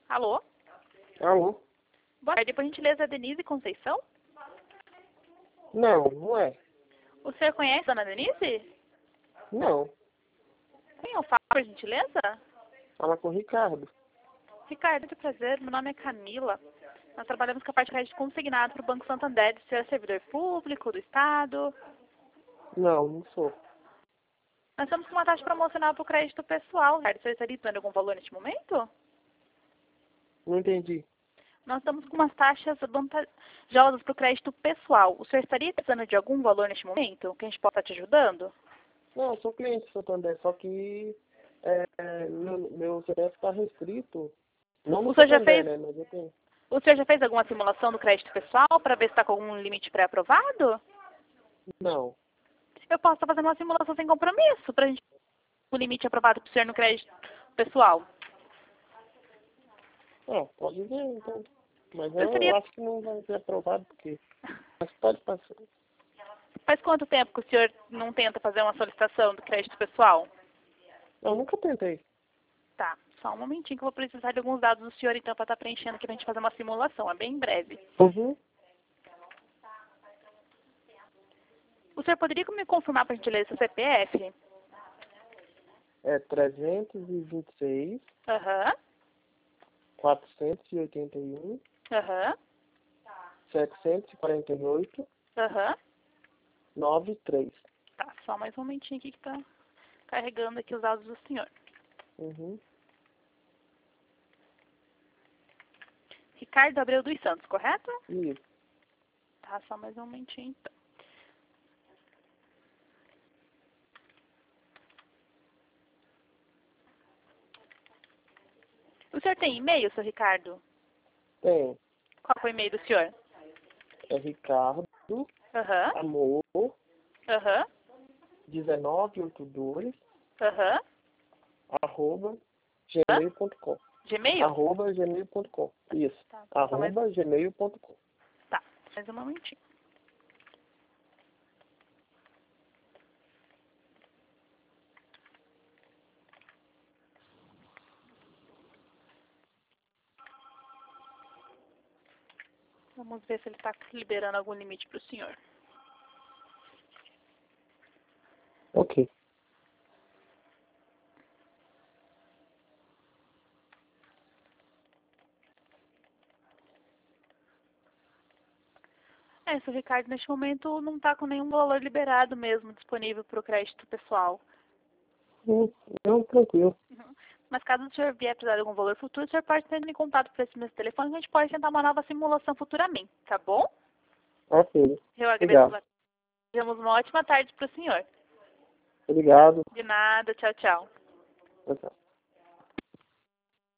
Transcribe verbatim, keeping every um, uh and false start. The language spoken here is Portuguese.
Alô? Alô? Boa tarde, por gentileza, Denise Conceição? Não, não é. O senhor conhece a dona Denise? Não. Quem eu falo, por gentileza? Fala com o Ricardo. Ricardo, muito prazer, meu nome é Camila. Nós trabalhamos com a parte de crédito consignado para o Banco Santander. O senhor é servidor público, do Estado? Não, não sou. Nós estamos com uma taxa promocional para o crédito pessoal. Ricardo, o senhor estaria dando algum valor neste momento? Não entendi. Nós estamos com umas taxas vantajosas para o crédito pessoal. O senhor estaria precisando de algum valor neste momento? Que a gente possa estar te ajudando? Não, eu sou cliente do Santander, só que é, meu, meu C P F está restrito. Não no O senhor já Santander, fez, né? Mas eu tenho. o senhor já fez alguma simulação do crédito pessoal para ver se está com algum limite pré-aprovado? Não. Eu posso estar fazendo uma simulação sem compromisso para a gente o limite aprovado para o senhor no crédito pessoal. Ah, pode ver, então. Mas Eu eu seria... acho que não vai ser aprovado, porque... Mas pode passar. Faz quanto tempo que o senhor não tenta fazer uma solicitação do crédito pessoal? Eu nunca tentei. Tá, só um momentinho que eu vou precisar de alguns dados do senhor, então, para estar preenchendo aqui para a gente fazer uma simulação. É bem breve. Uhum. O senhor poderia me confirmar, para a gente ler seu C P F? É trezentos e vinte e seis, Aham, quatrocentos e oitenta e um, aham, setecentos e quarenta e oito, aham. noventa e três. Tá, só mais um momentinho aqui que tá carregando aqui os dados do senhor. Uhum. Ricardo Abreu dos Santos, correto? Isso. Tá, só mais um momentinho então. O senhor tem e-mail, seu Ricardo? Tem. Qual foi o e-mail do senhor? É Ricardo Aham, Amor aham, dezenove oitenta e dois aham. arroba gmail ponto com. Gmail? Arroba gmail ponto com. Isso. Tá, só mais... Arroba gmail ponto com. Tá, mais um momentinho. Vamos ver se ele está liberando algum limite para o senhor. Ok. É, seu Ricardo, neste momento não está com nenhum valor liberado mesmo disponível para o crédito pessoal. Hum, Não, tranquilo. Uhum. Mas caso o senhor vier precisar de algum valor futuro, o senhor pode ter em contato por esse mesmo telefone, a gente pode tentar uma nova simulação futuramente, tá bom? Ok. Eu agradeço. Obrigado. Desejamos uma ótima tarde para o senhor. Obrigado. De nada, tchau, tchau. Tchau, tchau.